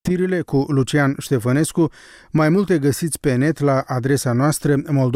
Știrile cu Lucian Ștefănescu. Mai multe găsiți pe net la adresa noastră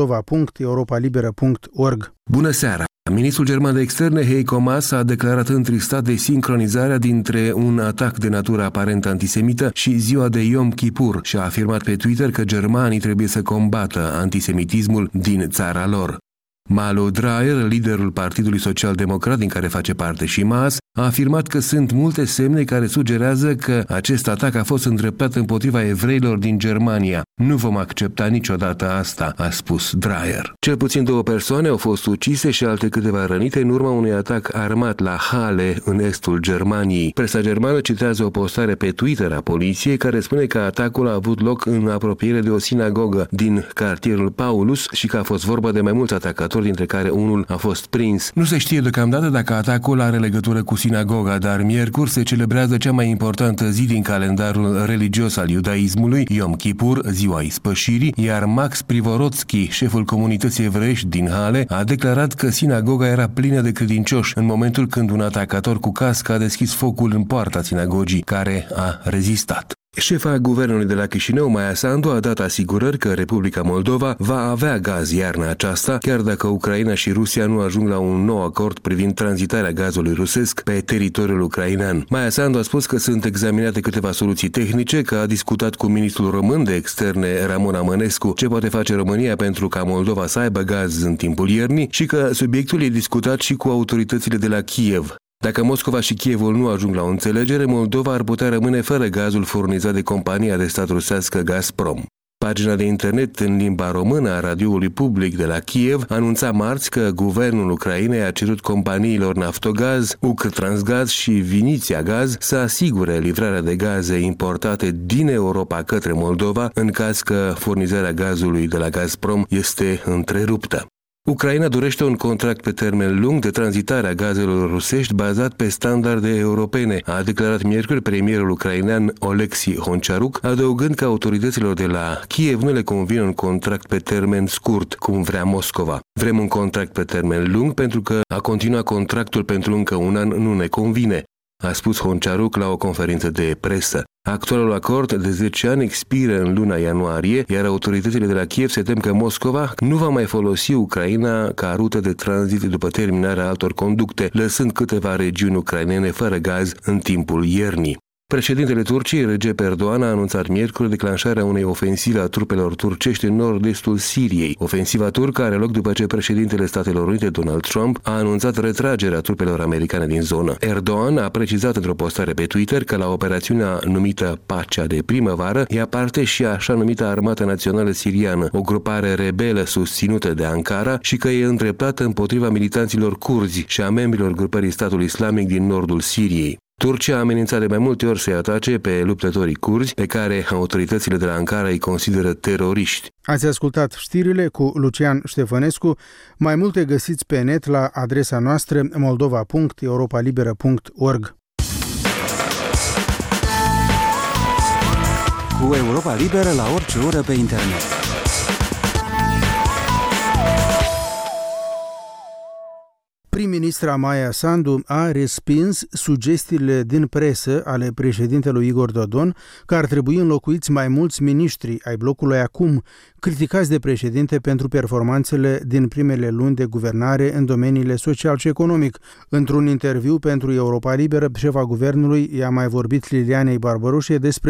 moldova.europalibera.org. Bună seara! Ministrul german de externe Heiko Maas a declarat întristat de sincronizarea dintre un atac de natură aparent antisemită și ziua de Yom Kippur și a afirmat pe Twitter că germanii trebuie să combată antisemitismul din țara lor. Malu Dreyer, liderul Partidului Social-Democrat din care face parte și Maas, a afirmat că sunt multe semne care sugerează că acest atac a fost îndreptat împotriva evreilor din Germania. Nu vom accepta niciodată asta, a spus Dreyer. Cel puțin 2 persoane au fost ucise și alte câteva rănite în urma unui atac armat la Halle, în estul Germaniei. Presa germană citează o postare pe Twitter a poliției care spune că atacul a avut loc în apropiere de o sinagogă din cartierul Paulus și că a fost vorba de mai mulți atacatori, dintre care unul a fost prins. Nu se știe deocamdată dacă atacul are legătură cu sinagoga, dar miercuri se celebrează cea mai importantă zi din calendarul religios al iudaismului, Yom Kippur, ziua ispășirii, iar Max Privorodski, șeful comunității evreiești din Halle, a declarat că sinagoga era plină de credincioși în momentul când un atacator cu cască a deschis focul în poarta sinagogii, care a rezistat. Șefa guvernului de la Chișinău, Maia Sandu, a dat asigurări că Republica Moldova va avea gaz iarna aceasta, chiar dacă Ucraina și Rusia nu ajung la un nou acord privind tranzitarea gazului rusesc pe teritoriul ucrainean. Maia Sandu a spus că sunt examinate câteva soluții tehnice, că a discutat cu ministrul român de externe, Ramon Amănescu, ce poate face România pentru ca Moldova să aibă gaz în timpul iernii și că subiectul e discutat și cu autoritățile de la Kiev. Dacă Moscova și Kievul nu ajung la o înțelegere, Moldova ar putea rămâne fără gazul furnizat de compania de stat rusească Gazprom. Pagina de internet în limba română a radioului public de la Kiev anunța marți că guvernul Ucrainei a cerut companiilor Naftogaz, Ukrtransgaz și Viniția Gaz să asigure livrarea de gaze importate din Europa către Moldova în caz că furnizarea gazului de la Gazprom este întreruptă. Ucraina dorește un contract pe termen lung de tranzitare a gazelor rusești bazat pe standarde europene, a declarat miercuri premierul ucrainean Oleksiy Honciaruk, adăugând că autorităților de la Kiev nu le convine un contract pe termen scurt, cum vrea Moscova. Vrem un contract pe termen lung pentru că a continua contractul pentru încă un an nu ne convine, a spus Honciaruk la o conferință de presă. Actualul acord de 10 ani expiră în luna ianuarie, iar autoritățile de la Kiev se tem că Moscova nu va mai folosi Ucraina ca rută de tranzit după terminarea altor conducte, lăsând câteva regiuni ucrainene fără gaz în timpul iernii. Președintele Turciei, Recep Erdogan, a anunțat miercuri declanșarea unei ofensive a trupelor turcești în nord-estul Siriei. Ofensiva turcă are loc după ce președintele Statelor Unite, Donald Trump, a anunțat retragerea trupelor americane din zonă. Erdogan a precizat într-o postare pe Twitter că la operațiunea numită Pacea de primăvară ia parte și așa numită Armata Națională Siriană, o grupare rebelă susținută de Ankara și că e îndreptată împotriva militanților curzi și a membrilor grupării Statul Islamic din nordul Siriei. Turcia a amenințat de mai multe ori să-i atace pe luptătorii curzi, pe care autoritățile de la Ankara îi consideră teroriști. Ați ascultat știrile cu Lucian Ștefănescu. Mai multe găsiți pe net la adresa noastră moldova.europalibera.org. Cu Europa Liberă la orice oră pe internet. Prim-ministra Maia Sandu a respins sugestiile din presă ale președintelui Igor Dodon că ar trebui înlocuiți mai mulți miniștri ai blocului acum, criticați de președinte pentru performanțele din primele luni de guvernare în domeniile social și economic. Într-un interviu pentru Europa Liberă, șefa guvernului i-a mai vorbit Lilianei Barbaroșie despre